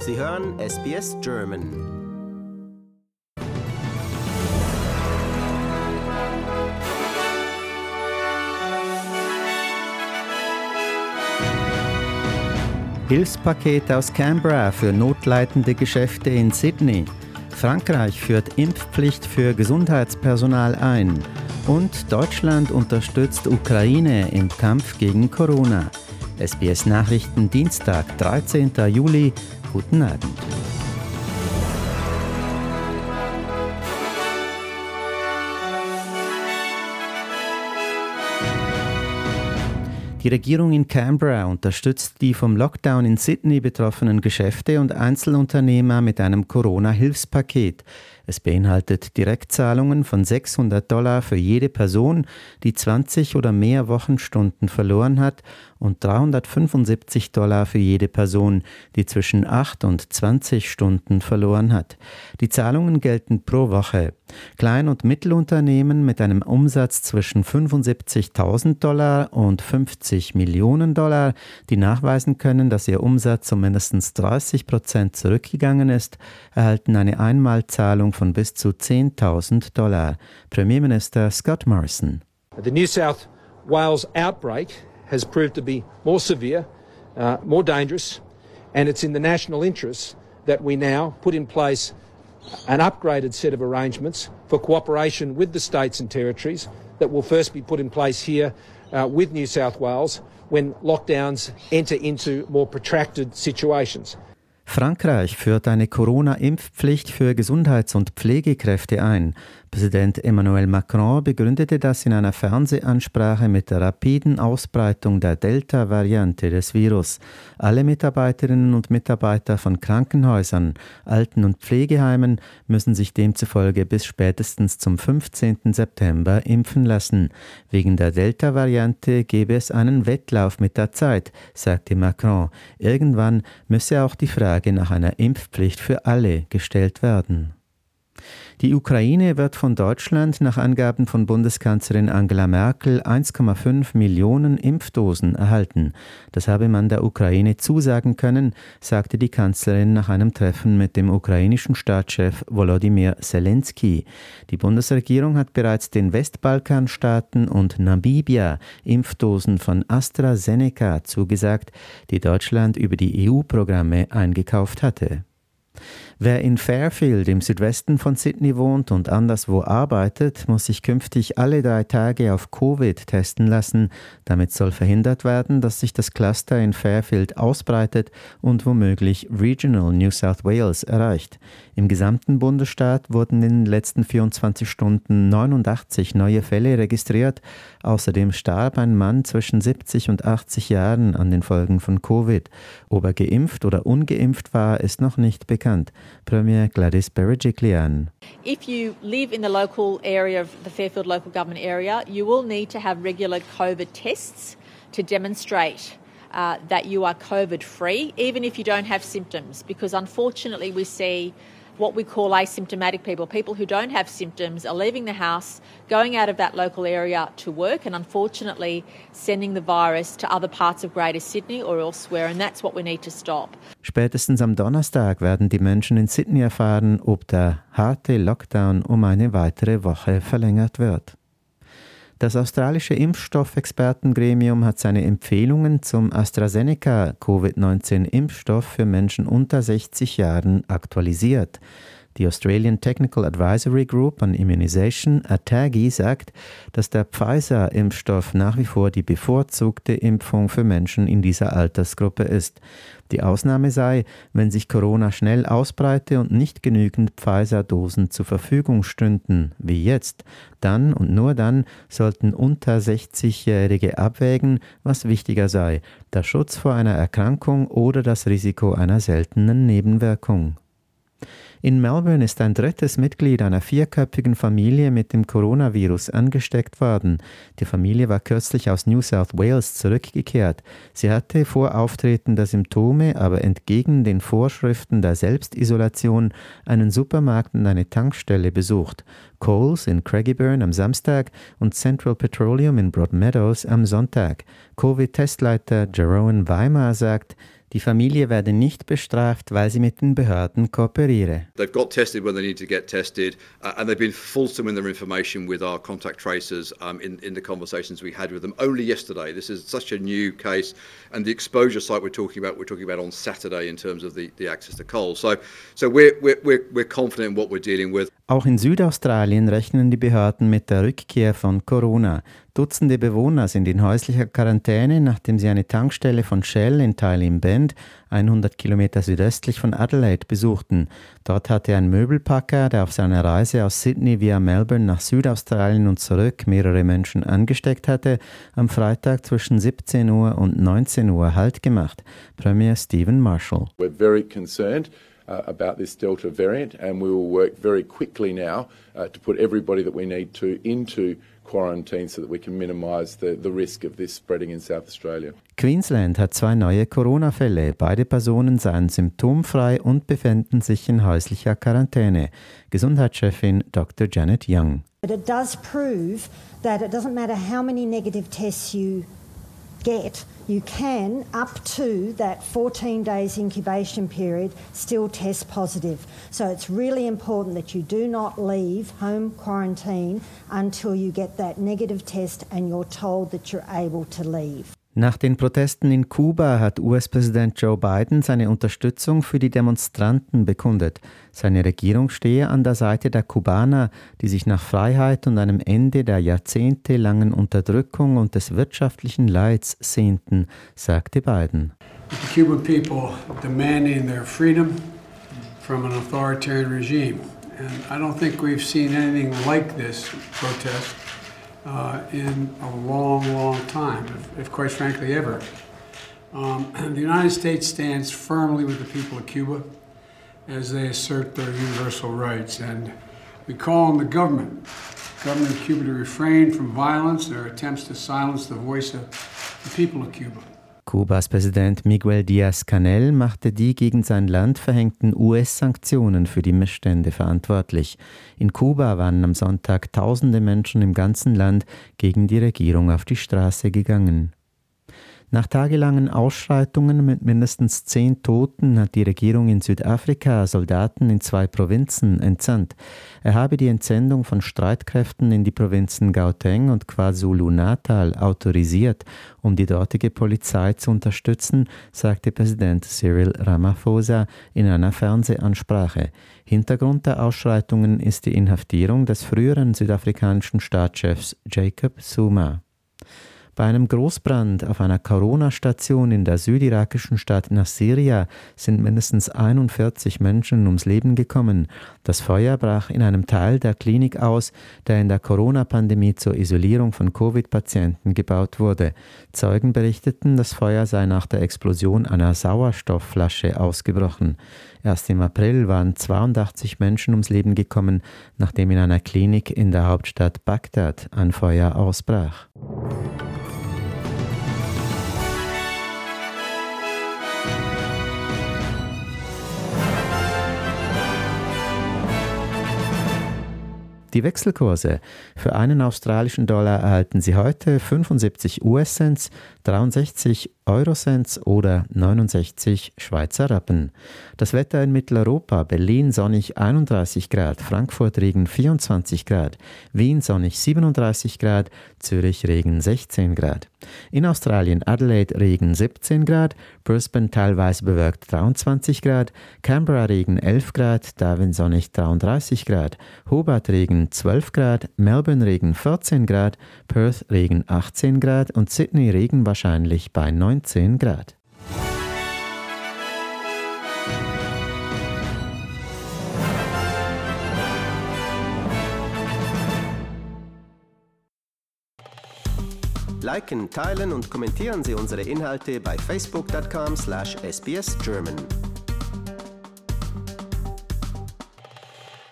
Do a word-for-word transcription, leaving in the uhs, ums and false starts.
Sie hören S B S German. Hilfspaket aus Canberra für notleidende Geschäfte in Sydney. Frankreich führt Impfpflicht für Gesundheitspersonal ein. Und Deutschland unterstützt Ukraine im Kampf gegen Corona. S B S Nachrichten Dienstag, dreizehnten Juli. Guten Abend. Die Regierung in Canberra unterstützt die vom Lockdown in Sydney betroffenen Geschäfte und Einzelunternehmer mit einem Corona-Hilfspaket. Es beinhaltet Direktzahlungen von sechshundert Dollar für jede Person, die zwanzig oder mehr Wochenstunden verloren hat, und dreihundertfünfundsiebzig Dollar für jede Person, die zwischen acht und zwanzig Stunden verloren hat. Die Zahlungen gelten pro Woche. Klein- und Mittelunternehmen mit einem Umsatz zwischen fünfundsiebzigtausend Dollar und fünfzig Millionen Dollar, die nachweisen können, dass ihr Umsatz um mindestens dreißig Prozent zurückgegangen ist, erhalten eine Einmalzahlung von bis zu zehntausend Dollar. Premierminister Scott Morrison. The New South Wales outbreak has proved to be more severe, uh, more dangerous, and it's in the national interest that we now put in place an upgraded set of arrangements for cooperation with the states and territories that will first be put in place here uh, with New South Wales when lockdowns enter into more protracted situations. Frankreich führt eine Corona-Impfpflicht für Gesundheits- und Pflegekräfte ein. Präsident Emmanuel Macron begründete das in einer Fernsehansprache mit der rapiden Ausbreitung der Delta-Variante des Virus. Alle Mitarbeiterinnen und Mitarbeiter von Krankenhäusern, Alten- und Pflegeheimen müssen sich demzufolge bis spätestens zum fünfzehnten September impfen lassen. Wegen der Delta-Variante gebe es einen Wettlauf mit der Zeit, sagte Macron. Irgendwann müsse auch die Frage nach einer Impfpflicht für alle gestellt werden. Die Ukraine wird von Deutschland nach Angaben von Bundeskanzlerin Angela Merkel eins Komma fünf Millionen Impfdosen erhalten. Das habe man der Ukraine zusagen können, sagte die Kanzlerin nach einem Treffen mit dem ukrainischen Staatschef Volodymyr Zelensky. Die Bundesregierung hat bereits den Westbalkanstaaten und Namibia Impfdosen von AstraZeneca zugesagt, die Deutschland über die E U-Programme eingekauft hatte. Wer in Fairfield im Südwesten von Sydney wohnt und anderswo arbeitet, muss sich künftig alle drei Tage auf Covid testen lassen. Damit soll verhindert werden, dass sich das Cluster in Fairfield ausbreitet und womöglich Regional New South Wales erreicht. Im gesamten Bundesstaat wurden in den letzten vierundzwanzig Stunden neunundachtzig neue Fälle registriert. Außerdem starb ein Mann zwischen siebzig und achtzig Jahren an den Folgen von Covid. Ob er geimpft oder ungeimpft war, ist noch nicht bekannt. Premier Gladys Berejiklian. If you live in the local area of the Fairfield local government area, you will need to have regular COVID tests to demonstrate uh, that you are COVID free, even if you don't have symptoms, because unfortunately we see what we call asymptomatic people, people who don't have symptoms are leaving the house, going out of that local area to work and unfortunately sending the virus to other parts of Greater Sydney or elsewhere, and that's what we need to stop. Spätestens am Donnerstag werden die Menschen in Sydney erfahren, ob der harte Lockdown um eine weitere Woche verlängert wird. Das australische Impfstoffexpertengremium hat seine Empfehlungen zum AstraZeneca-Covid neunzehn Impfstoff für Menschen unter sechzig Jahren aktualisiert. Die Australian Technical Advisory Group on Immunisation, A T A G I, sagt, dass der Pfizer-Impfstoff nach wie vor die bevorzugte Impfung für Menschen in dieser Altersgruppe ist. Die Ausnahme sei, wenn sich Corona schnell ausbreite und nicht genügend Pfizer-Dosen zur Verfügung stünden, wie jetzt. Dann und nur dann sollten unter sechzigjährige abwägen, was wichtiger sei, der Schutz vor einer Erkrankung oder das Risiko einer seltenen Nebenwirkung. In Melbourne ist ein drittes Mitglied einer vierköpfigen Familie mit dem Coronavirus angesteckt worden. Die Familie war kürzlich aus New South Wales zurückgekehrt. Sie hatte vor Auftreten der Symptome, aber entgegen den Vorschriften der Selbstisolation einen Supermarkt und eine Tankstelle besucht. Coles in Craigieburn am Samstag und Central Petroleum in Broadmeadows am Sonntag. Covid-Testleiter Jerome Weimar sagt, Die Familie werde nicht bestraft, weil sie mit den Behörden kooperiere. They've got tested when they need to get tested, uh, and they've been fulsome in their information with our contact tracers um, in, in the conversations we had with them only yesterday. This is such a new case, and the exposure site we're talking about, we're talking about on Saturday in terms of the, the access to coal. So, so we're, we're, we're confident in what we're dealing with. Auch in Südaustralien rechnen die Behörden mit der Rückkehr von Corona. Dutzende Bewohner sind in häuslicher Quarantäne, nachdem sie eine Tankstelle von Shell in Tyleen Bend, hundert Kilometer südöstlich von Adelaide, besuchten. Dort hatte ein Möbelpacker, der auf seiner Reise aus Sydney via Melbourne nach Südaustralien und zurück mehrere Menschen angesteckt hatte, am Freitag zwischen siebzehn Uhr und neunzehn Uhr Halt gemacht. Premier Stephen Marshall. We're very concerned Uh, about this Delta variant, and we will work very quickly now uh, to put everybody that we need to into quarantine so that we can minimise the, the risk of this spreading in South Australia. Queensland hat zwei neue Corona-Fälle. Beide Personen seien symptomfrei und befinden sich in häuslicher Quarantäne. Gesundheitschefin Doktor Janet Young. But it does prove that it doesn't matter how many negative tests you get, you can, up to that fourteen days incubation period, still test positive. So it's really important that you do not leave home quarantine until you get that negative test and you're told that you're able to leave. Nach den Protesten in Kuba hat U S-Präsident Joe Biden seine Unterstützung für die Demonstranten bekundet. Seine Regierung stehe an der Seite der Kubaner, die sich nach Freiheit und einem Ende der jahrzehntelangen Unterdrückung und des wirtschaftlichen Leids sehnten, sagte Biden. The Cuban people demanding their freedom from an authoritarian regime. And I don't think we've seen anything like this protest Uh, in a long, long time, if, if quite frankly ever. Um, the United States stands firmly with the people of Cuba as they assert their universal rights, and we call on the government, the government of Cuba, to refrain from violence or attempts to silence the voice of the people of Cuba. Kubas Präsident Miguel Díaz-Canel machte die gegen sein Land verhängten U S-Sanktionen für die Missstände verantwortlich. In Kuba waren am Sonntag tausende Menschen im ganzen Land gegen die Regierung auf die Straße gegangen. Nach tagelangen Ausschreitungen mit mindestens zehn Toten hat die Regierung in Südafrika Soldaten in zwei Provinzen entsandt. Er habe die Entsendung von Streitkräften in die Provinzen Gauteng und KwaZulu-Natal autorisiert, um die dortige Polizei zu unterstützen, sagte Präsident Cyril Ramaphosa in einer Fernsehansprache. Hintergrund der Ausschreitungen ist die Inhaftierung des früheren südafrikanischen Staatschefs Jacob Zuma. Bei einem Großbrand auf einer Corona-Station in der südirakischen Stadt Nasiriyah sind mindestens einundvierzig Menschen ums Leben gekommen. Das Feuer brach in einem Teil der Klinik aus, der in der Corona-Pandemie zur Isolierung von Covid-Patienten gebaut wurde. Zeugen berichteten, das Feuer sei nach der Explosion einer Sauerstoffflasche ausgebrochen. Erst im April waren zweiundachtzig Menschen ums Leben gekommen, nachdem in einer Klinik in der Hauptstadt Bagdad ein Feuer ausbrach. Die Wechselkurse. Für einen australischen Dollar erhalten Sie heute fünfundsiebzig U S-Cents, dreiundsechzig Euro-Cents oder neunundsechzig Schweizer Rappen. Das Wetter in Mitteleuropa: Berlin sonnig einunddreißig Grad, Frankfurt Regen vierundzwanzig Grad, Wien sonnig siebenunddreißig Grad, Zürich Regen sechzehn Grad. In Australien Adelaide Regen siebzehn Grad, Brisbane teilweise bewölkt dreiundzwanzig Grad, Canberra Regen elf Grad, Darwin sonnig dreiunddreißig Grad, Hobart Regen zwölf Grad, Melbourne Regen vierzehn Grad, Perth Regen achtzehn Grad und Sydney Regen wahrscheinlich bei neunzehn Grad. Liken, teilen und kommentieren Sie unsere Inhalte bei facebook dot com slash S B S German.